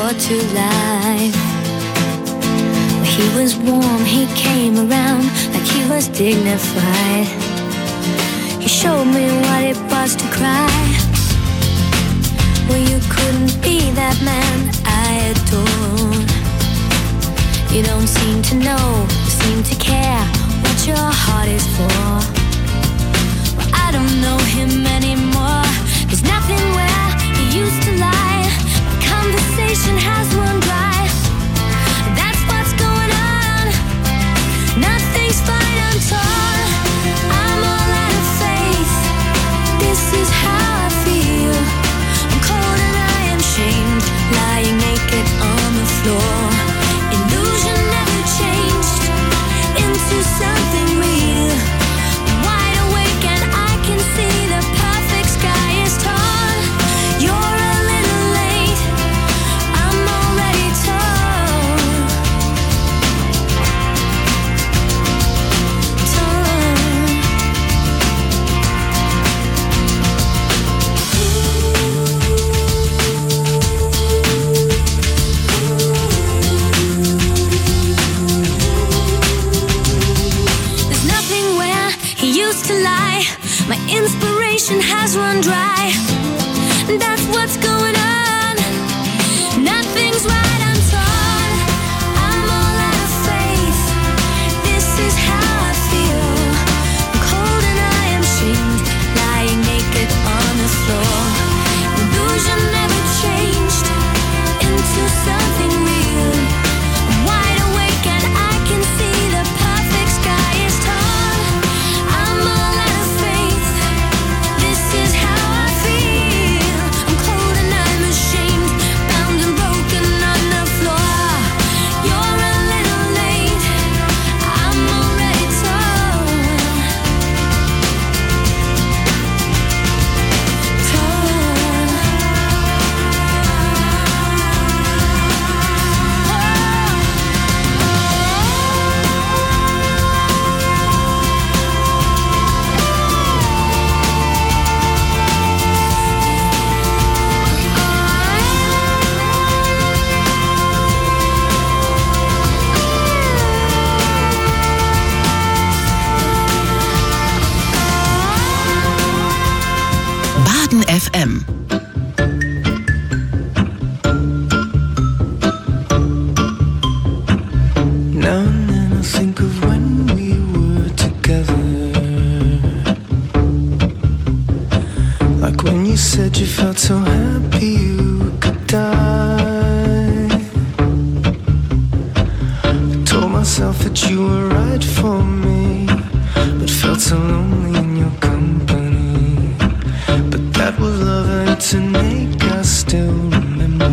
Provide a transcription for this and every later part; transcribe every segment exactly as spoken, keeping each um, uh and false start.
brought to life. He was warm, he came around like he was dignified. He showed me what it was to cry. Well, you couldn't be that man I adored. You don't seem to know, you seem to care what your heart is for. Well, I don't know him anymore. There's nothing where he used to lie. My conversation has run dry. That's what's going on. Nothing's fine, I'm torn. I'm all out of faith. This is how I feel. I'm cold and I am shamed, lying naked on the floor. Illusion never changed into something real. I'm wide awake and I can see the perfect sky is torn. You're a little late, I'm already torn. Torn. There's nothing where he used to lie. My inspiration has run dry. That's what's going on. Nothing's right, I'm torn. I'm all out of faith. This is how I feel. I'm cold and I am shamed, lying naked on the floor. Illusion never changed into something real. I'm wide awake and I can see the perfect sky is torn. I'm all out of faith. This is how I feel. I'm cold and I'm ashamed, bound and broken on the floor. You're a little late, I'm already torn. Baden F M. Now and then I think of when we were together. Like when you said you felt so happy you could die. I told myself that you were right for me, but felt so lonely in your company. But that was love and to make us still remember.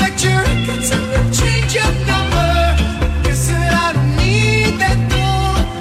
Change your number, 'cause I don't need that.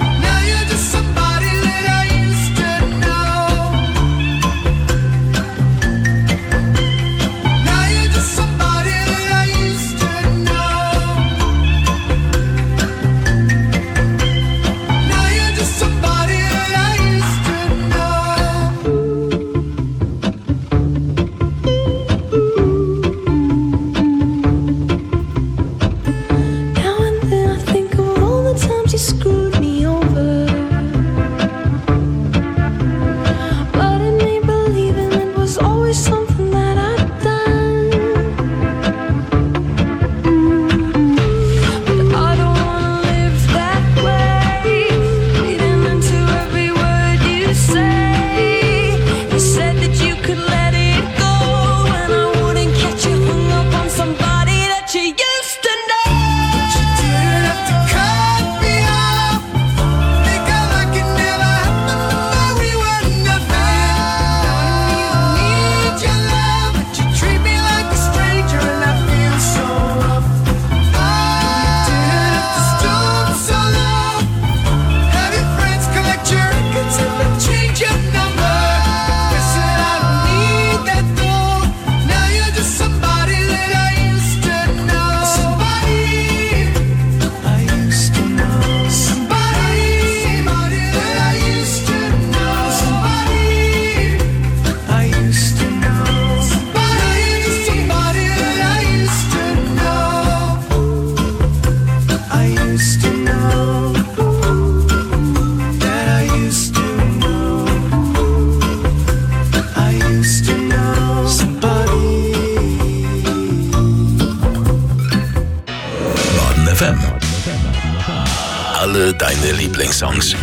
Alle deine Lieblingssongs.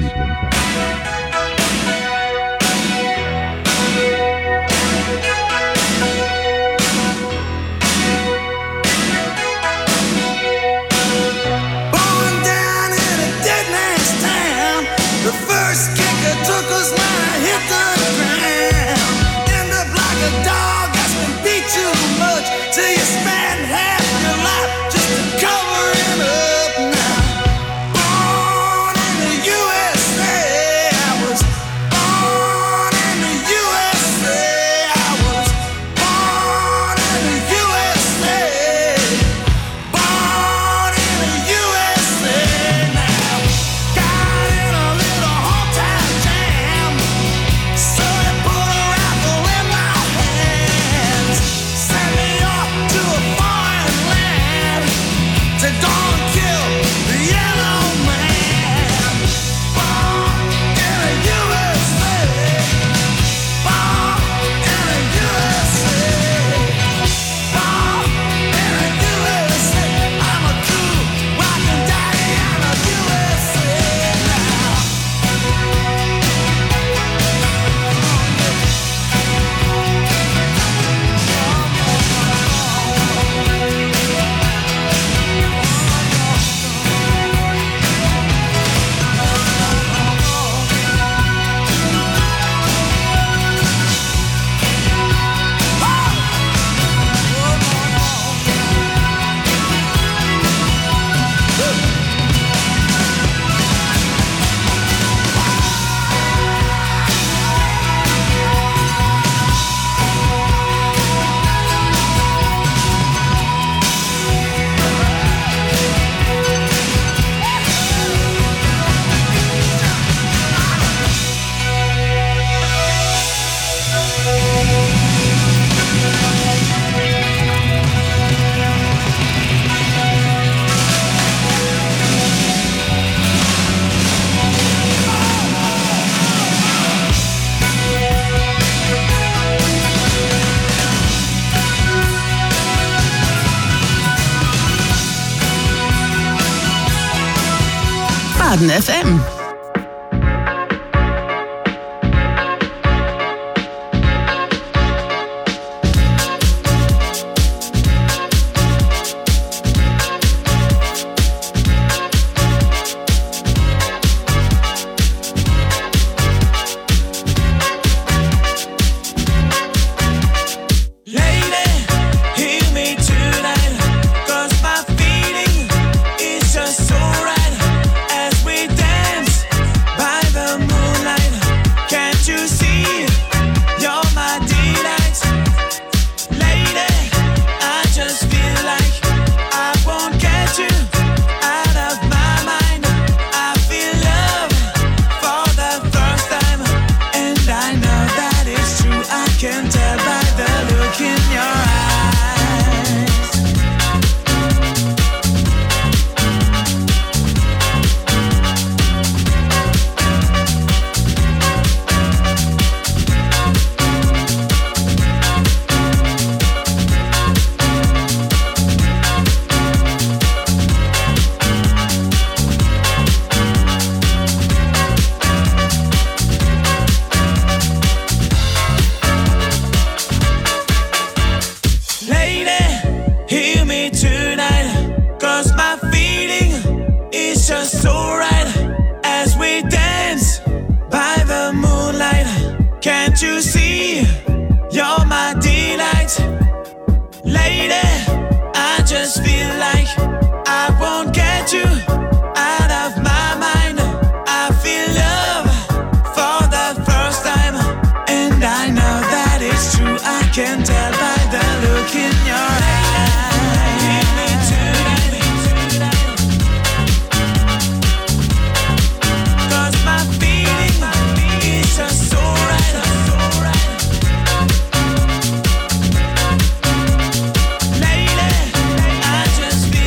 Baden F M.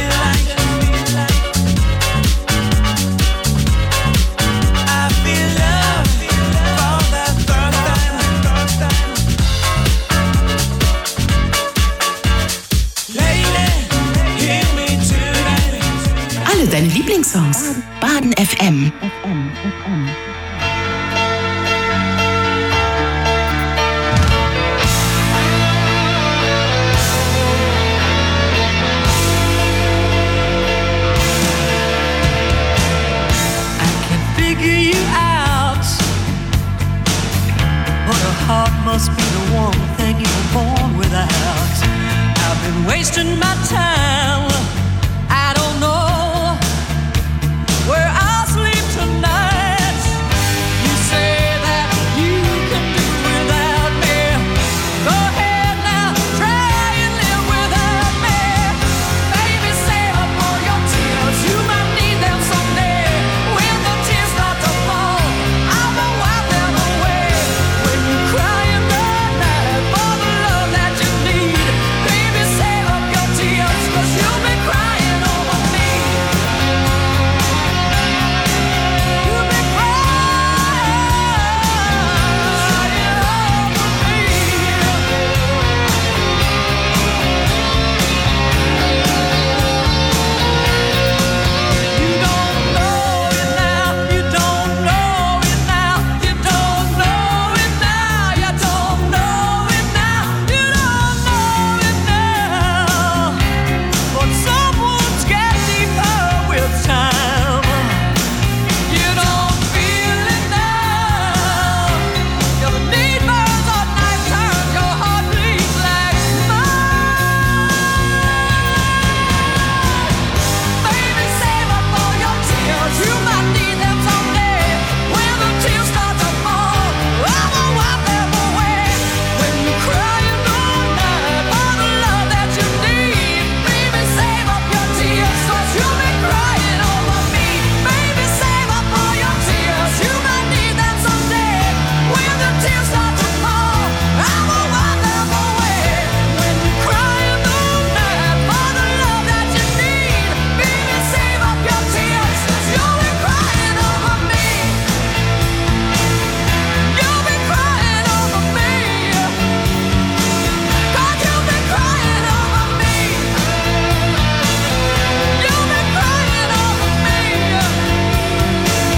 I feel love. Lieblingssongs. Baden F M. Figure you out, but a heart must be the one thing you were born without. I've been wasting my time